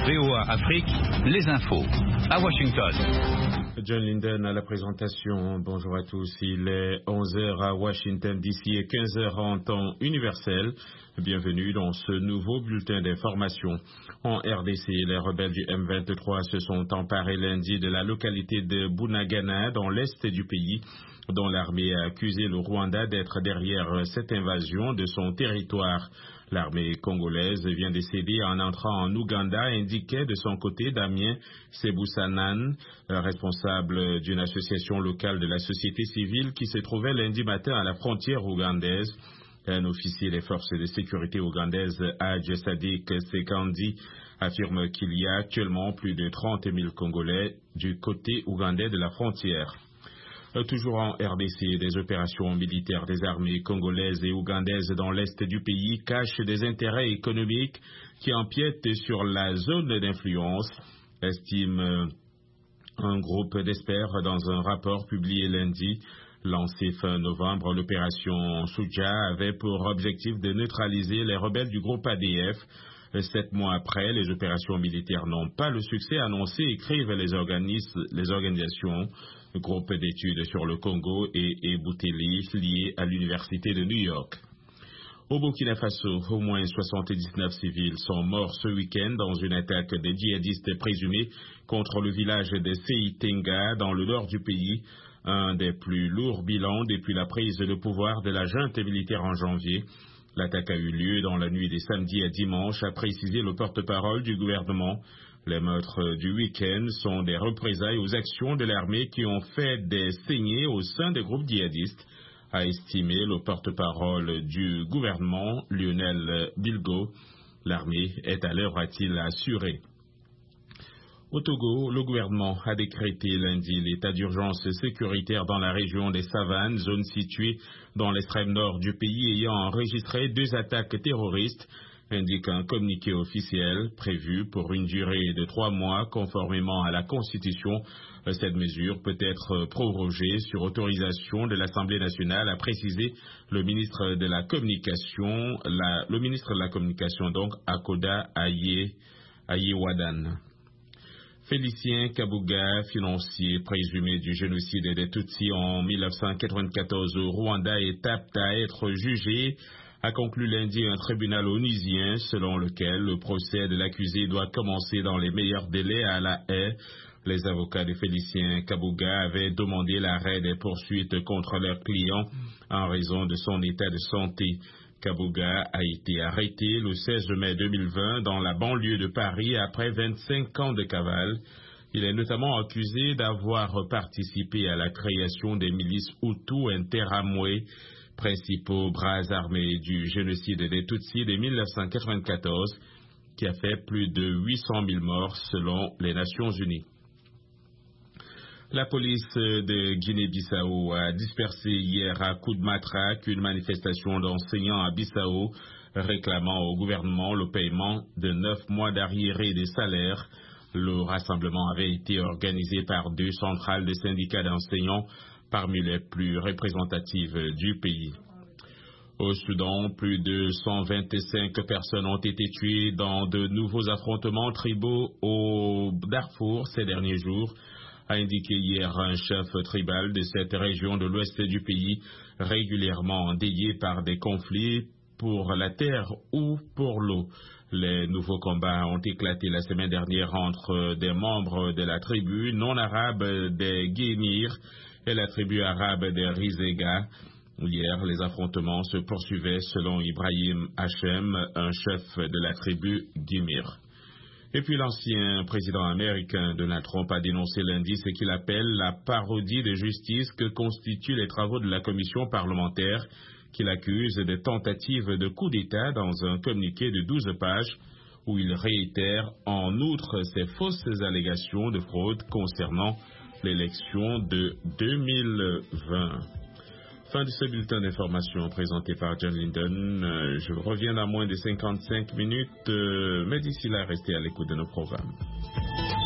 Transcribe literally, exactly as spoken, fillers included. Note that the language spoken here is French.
V O A Afrique, les infos. À Washington. John Linden à la présentation. Bonjour à tous. Il est onze heures à Washington D C et quinze heures en temps universel. Bienvenue dans ce nouveau bulletin d'information. En R D C, les rebelles du M vingt-trois se sont emparés lundi de la localité de Bunagana dans l'est du pays, dont l'armée a accusé le Rwanda d'être derrière cette invasion de son territoire. L'armée congolaise vient de céder en entrant en Ouganda, indiquait de son côté Damien Sebusanan, responsable d'une association locale de la société civile qui se trouvait lundi matin à la frontière ougandaise. Un officier des forces de sécurité ougandaises, Hadj Sadiq Sekandi, affirme qu'il y a actuellement plus de trente mille Congolais du côté ougandais de la frontière. Toujours en R D C, des opérations militaires des armées congolaises et ougandaises dans l'est du pays cachent des intérêts économiques qui empiètent sur la zone d'influence, estime un groupe d'experts dans un rapport publié lundi. Lancée fin novembre, l'opération Souja avait pour objectif de neutraliser les rebelles du groupe A D F. Sept mois après, les opérations militaires n'ont pas le succès annoncé, écrivent les, organismes, les organisations. Groupe d'études sur le Congo et Ebouteli lié à l'Université de New York. Au Burkina Faso, au moins soixante-dix-neuf civils sont morts ce week-end dans une attaque des djihadistes présumés contre le village de Seitenga dans le nord du pays, un des plus lourds bilans depuis la prise de pouvoir de la junte militaire en janvier. L'attaque a eu lieu dans la nuit des samedi à dimanche, a précisé le porte-parole du gouvernement. Les meurtres du week-end sont des représailles aux actions de l'armée qui ont fait des saignées au sein des groupes djihadistes, a estimé le porte-parole du gouvernement, Lionel Bilgo. L'armée est à l'heure, a-t-il assuré. Au Togo, le gouvernement a décrété lundi l'état d'urgence sécuritaire dans la région des Savanes, zone située dans l'extrême nord du pays ayant enregistré deux attaques terroristes, indique un communiqué officiel prévu pour une durée de trois mois conformément à la Constitution. Cette mesure peut être prorogée sur autorisation de l'Assemblée nationale, a précisé le ministre de la Communication, la, le ministre de la Communication donc, Akoda Aye, Ayewadan. Félicien Kabuga, financier présumé du génocide des Tutsis en mille neuf cent quatre-vingt-quatorze au Rwanda, est apte à être jugé, a conclu lundi un tribunal onusien selon lequel le procès de l'accusé doit commencer dans les meilleurs délais à La Haye. Les avocats de Félicien Kabuga avaient demandé l'arrêt des poursuites contre leur client en raison de son état de santé. Kabuga a été arrêté le seize mai deux mille vingt dans la banlieue de Paris après vingt-cinq ans de cavale. Il est notamment accusé d'avoir participé à la création des milices Hutu Interamwe, principaux bras armés du génocide des Tutsis de mille neuf cent quatre-vingt-quatorze, qui a fait plus de huit cent mille morts selon les Nations Unies. La police de Guinée-Bissau a dispersé hier à coups de matraque une manifestation d'enseignants à Bissau réclamant au gouvernement le paiement de neuf mois d'arriérés des salaires. Le rassemblement avait été organisé par deux centrales de syndicats d'enseignants parmi les plus représentatives du pays. Au Soudan, plus de cent vingt-cinq personnes ont été tuées dans de nouveaux affrontements tribaux au Darfour ces derniers jours, a indiqué hier un chef tribal de cette région de l'ouest du pays, régulièrement endeuillé par des conflits pour la terre ou pour l'eau. Les nouveaux combats ont éclaté la semaine dernière entre des membres de la tribu non arabe des Guémir et la tribu arabe des Rizega. Hier, les affrontements se poursuivaient selon Ibrahim Hachem, un chef de la tribu Guémir. Et puis l'ancien président américain Donald Trump a dénoncé lundi ce qu'il appelle la parodie de justice que constituent les travaux de la commission parlementaire qu'il accuse de tentatives de coup d'État dans un communiqué de douze pages où il réitère en outre ses fausses allégations de fraude concernant l'élection de deux mille vingt. Fin de ce bulletin d'information présenté par John Linden. Euh, je reviens dans moins de cinquante-cinq minutes, euh, mais d'ici là, restez à l'écoute de nos programmes.